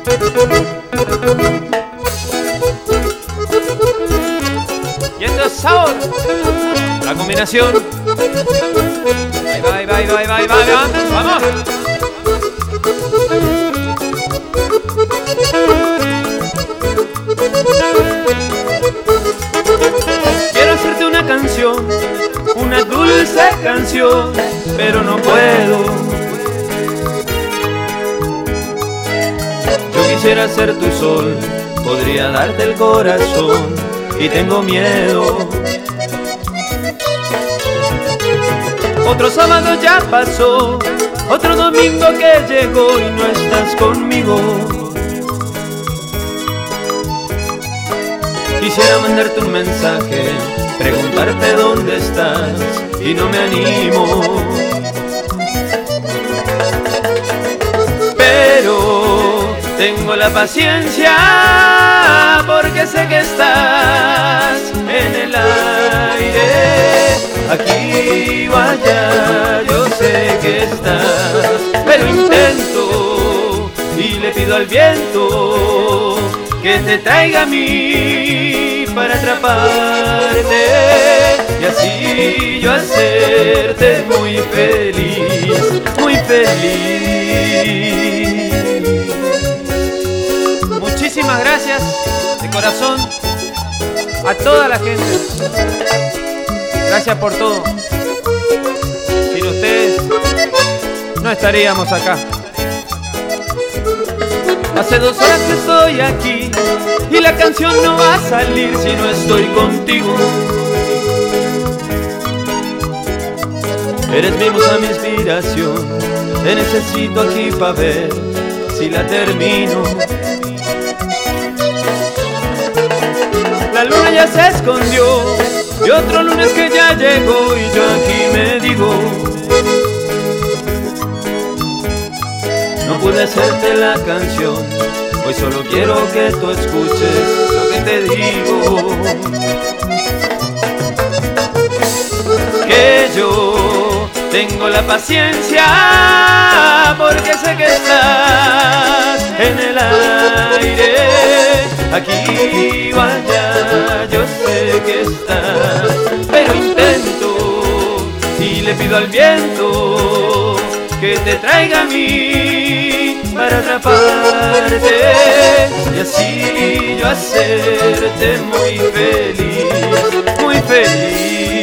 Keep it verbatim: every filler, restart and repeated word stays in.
Y esto es sabor. La combinación. Ahí va, ahí va, ahí va, ahí va, ahí va, ahí va. ¡Vamos! Quiero hacerte una canción, una dulce canción, pero no puedo. Yo quisiera ser tu sol, podría darte el corazón, y tengo miedo. Otro sábado ya pasó, otro domingo que llegó y no estás conmigo. Quisiera mandarte un mensaje, preguntarte dónde estás y no me animo. Pero tengo la paciencia porque sé que estás en el aire. Aquí o allá yo sé que estás, pero intento y le pido al viento que te traiga a mí para atraparte y así yo hacerte muy feliz, muy feliz. Muchísimas gracias de corazón a toda la gente. Gracias por todo. Sin ustedes no estaríamos acá. Hace dos horas que estoy aquí y la canción no va a salir si no estoy contigo. Eres mi musa, mi inspiración, te necesito aquí para ver si la termino. La luna ya se escondió y otro lunes que ya llegó y yo aquí me digo, no pude hacerte la canción, hoy solo quiero que tú escuches lo que te digo. Que yo tengo la paciencia porque sé que estás en el aire. Aquí o allá yo sé que estás, pero intento y le pido al viento que te traiga a mí para atraparte y así yo hacerte muy feliz, muy feliz.